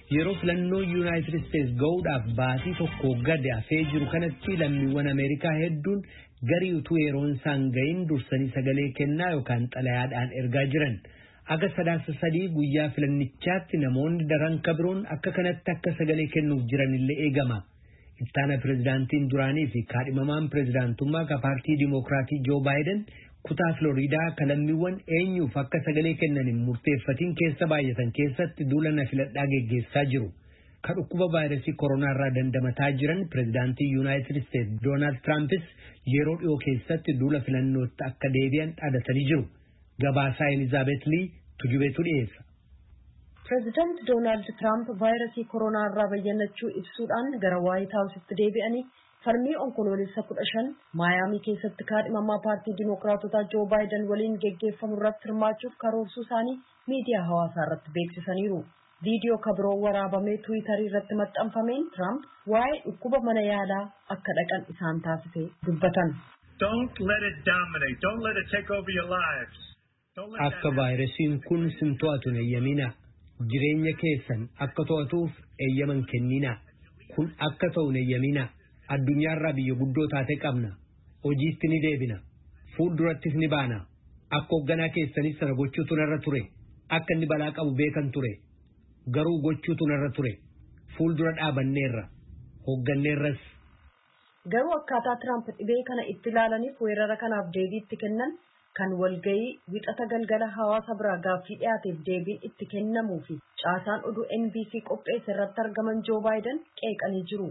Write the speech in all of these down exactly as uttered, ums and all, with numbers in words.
yeroo filannoo United States ga'uudhaaf baatii tokko gadi hafee jiru kanatti lammiiwwan Ameerikaa hedduun garii utuu yeroon isaan gahin dursanii sagalee kennaa yookaan xalayaadhaan ergaa jiran. Aga sadaasa sadii guyyaa filannichaatti namoonni daran kabiroon akka kanatti akka sagalee kennuuf jiranillee eegama. Ittaana pirezidaantiin duraanii fi kaadhimamaan pirezidaantummaa ka paartii Dimokiraatii Joo Baayiden kutaa Floriidaa kalammiiwwan eenyuuf akka sagalee kennanin murteeffatiin keessa baay'atan keessatti duula na filadhaa geggeessaa jiru. Ka dhukkuba vaayirasii koronaa irraa dandamataa jiran pirezidaantii Yuunaayitid Isteetsi Doonaald Tiraampis yeroo dhiyoo keessatti duula filannootti akka deebi'an dhaadatanii jiru. Gabaasaa Elizaabeet Lii tujubeetu dhiyeessa. President Donald Trump vaayirasii koronaa irraa bayyannachuu ibsuudhaan gara White House-tti deebi'anii falmii onkoloolessa kudha shan Maayaamii keessatti kaadhimamaa paartii Dimokiraatotaa Joo Baayiden waliin geggeeffamu irratti hirmaachuuf karoorsuu isaanii miidiyaa hawaasaa irratti beeksisaniiru. Viidiyoo kabiroo waraabamee Tiwiitarii irratti maxxanfameen Trump waa'ee dhukkuba mana yaalaa akka dhaqan isaan taasise dubbatan. Don't let it dominate. Don't let it take over your lives. Akka vaayirasiin kun sin to'atu eeyyamina. Jireenya keessan akka to'atuuf eeyyaman kennina. Kun akka ta'u eeyyamina. Addunyaarraa biyya guddoo taate qabna. Hojiitti ni deebina. Fuuldurattis ni baana. Akka hoogganaa keessanis sana gochuutu narra ture. Akka inni balaa qabu beekan ture. Garuu gochuutu narra ture. Fuuldura dhaabanneerra. Hoogganneerras. Garuu akkaataa Trump dhibee kana itti ilaalaniif weerara kanaaf deebiitti kennan kan walgayii wixata galgala hawaasa biraa gaaffii dhiyaateef deebiin itti kennamuu fi caasaan oduu N B C qopheesse irratti argaman Joo Baayiden qeeqanii jiru.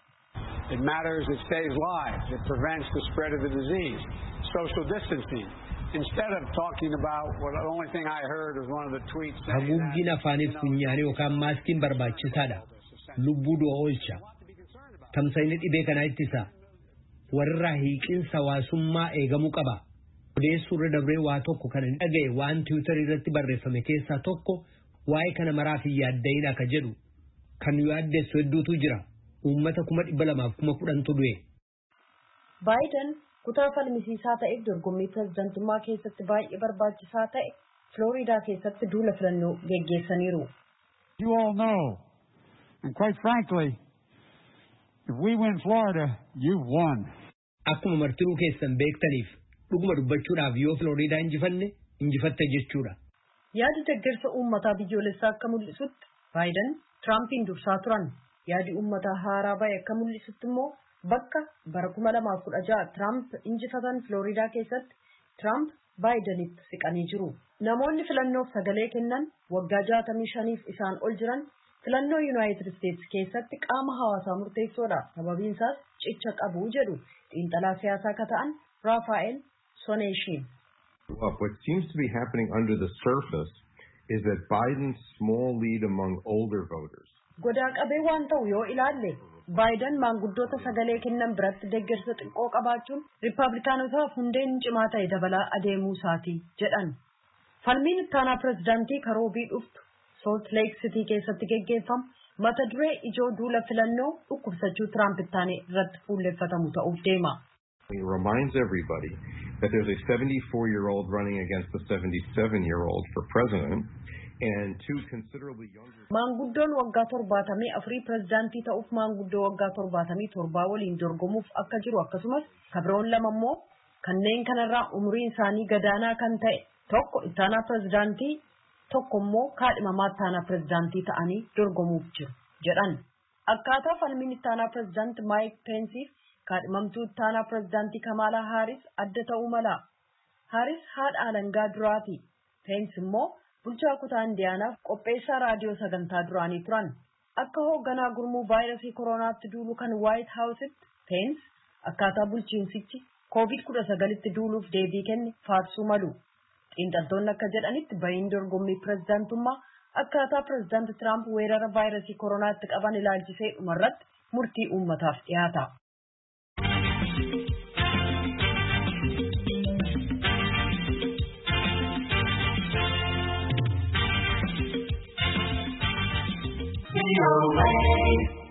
It matters, it saves lives, it prevents the spread of the disease. Social distancing. Instead of talking about what the only thing I heard was one of the tweets saying haguuggin afaanis funyaanii yookaan maaskiin barbaachisaadha. Lubbuu du'a oolcha. Tamsa'inni dhibee kanaa ittisa. Warra hiiqinsa hawaasummaa eegamuu qaba. Odeessuurra dabree waa tokko kan hin dhagaye waan Tiwiitarii irratti barreeffame keessaa tokko waa'ee kana maraaf hin yaadda'in akka jedhu kan yaaddeessu hedduutu jira. Uummata kuma dhibba lamaaf kuma kudhantu du'e. Baayiden kutaa falmisiisaa ta'eef dorgommii pirezidaantummaa keessatti baay'ee barbaachisaa ta'e Floriidaa keessatti duula filannoo geggeessaniiru. You all know, and quite frankly, if we win Florida, you've won. Akkuma martinuu keessan beektaniif dhuguma dubbachuudhaaf yoo Floriidaa injifanne injifatte jechuudha. Yaadi deeggarsa uummataa biyyoolessaa akka mul'isutti Baayiden Tiraampiin dursaa turan. Yaadi uummataa haaraa bahe akka mul'isutti immoo bakka bara kuma lamaaf kudha jaha Tiraamp injifatan Floriidaa keessatti Tiraamp Baayidenitti siqanii jiru. Namoonni filannoof sagalee kennan waggaa jaatamii shaniif isaan ol jiran filannoo United States keessatti qaama hawaasaa murteessoodha. Sababiin isaas cicha qabu jedhu xiinxalaa siyaasaa ka ta'an Rafael Soneshin. What seems to be happening under the surface is that Biden's small lead among older voters. Godaa qabee waan ta'u yoo ilaalle Baayiden maanguddoota sagalee kennan biratti deeggarsa xiqqoo qabaachuun Riippaabilikaanotaaf hundeen cimaa ta'e dabalaa adeemuu isaati jedhan. Falmiin ittaanaa pirezidaantii karoobii dhuftu Salt Lake City keessatti geggeeffamu mata duree ijoo duula filannoo dhukkubsachuu Tiraamp ittaanee irratti fuulleffatamu ta'uuf deema. He reminds everybody that there's a seventy-four-year-old running against a seventy-seven-year-old for president and two considerably younger. Maanguddoon waggaa torbaatamii afurii pirezidaantii ta'uuf maanguddoo waggaa torbaatamii torbaa waliin dorgomuuf akka jiru akkasumas kabiroon lama immoo kanneen kanarraa umuriin isaanii gadaanaa kan ta'e tokko ittaanaa pirezidaantii tokko immoo kaadhimamaa ittaanaa pirezidaantii ta'anii dorgomuuf jiru jedhan. Akkaataa falmiin ittaanaa pirezidaantii Maayik Peensiif kaadhimamtuu ittaanaa pirezidaantii Kamaalaa Haaris adda ta'uu mala. Haaris haadha alangaa duraati. Peensi immoo bulchaa kutaa Indiyaanaaf qopheessaa raadiyoo sagantaa duraanii turan. Akka hoogganaa gurmuu vaayirasii koronaatti duulu kan White House'tti Peensi akkaataa bulchiinsichi koovid kudha sagalitti duuluuf deebii kenne faarsuu malu. Xiinxaltoonni akka jedhanitti bahiin dorgommii pirezidaantummaa akkaataa pirezidaanti Tiraamp weerara vaayirasii koronaatti qaban ilaalchisee dhumarratti murtii uummataaf dhiyaata. Away.